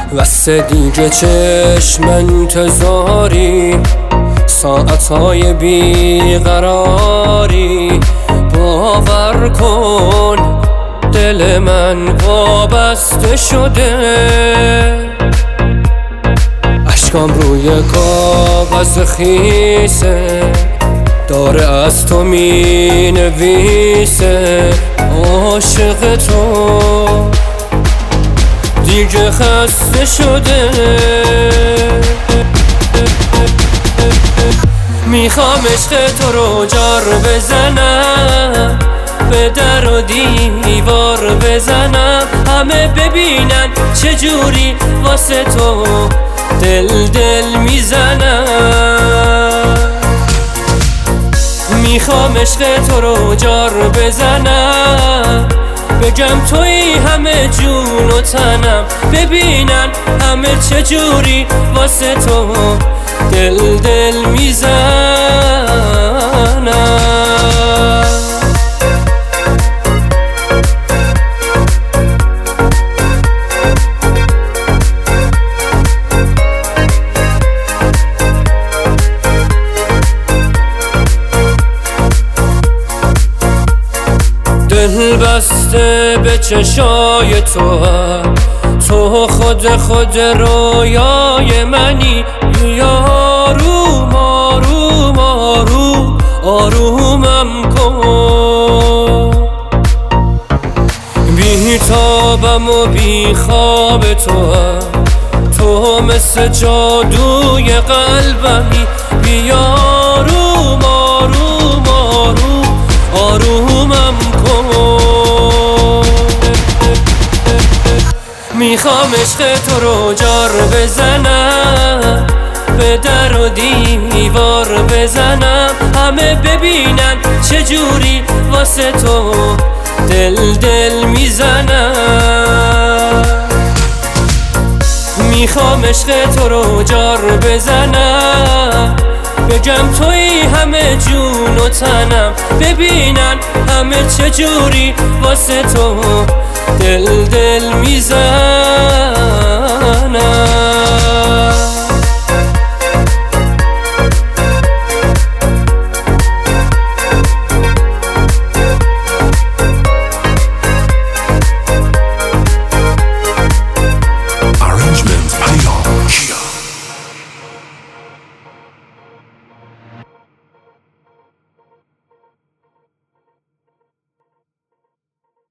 واسه دیگه چشم انتظاری، ساعتهای بیقراری. باور کن دل من وابسته شده، اشکام روی کاغذ خیسه، داره از تو می نویسه. عاشق تو دیگه خسته شده، میخوام عشق تو رو جار بزنم، به در و دیوار بزنم، همه ببینن چجوری واسه تو دل میزنم. میخوام عشق تو رو جار بزنم، بگم توی همه جون و تنم، ببینن همه چجوری واسه تو دل میزنم. دل بسته به چشای تو، تو خود رویای منی. آروم آروم آروم آرومم کن، بی‌تابم و بی خواب تو مثل جادوی قلبمی. بی آروم آروم آروم آرومم کن، میخوام عشق تو رو جار بزنم، به در و دیوار بزنم، همه ببینن چجوری واسه تو دل میزنم. میخوام عشق تو رو جار بزنم، بگم توی همه جون و تنم، ببینن همه چجوری واسه تو دل میزنم.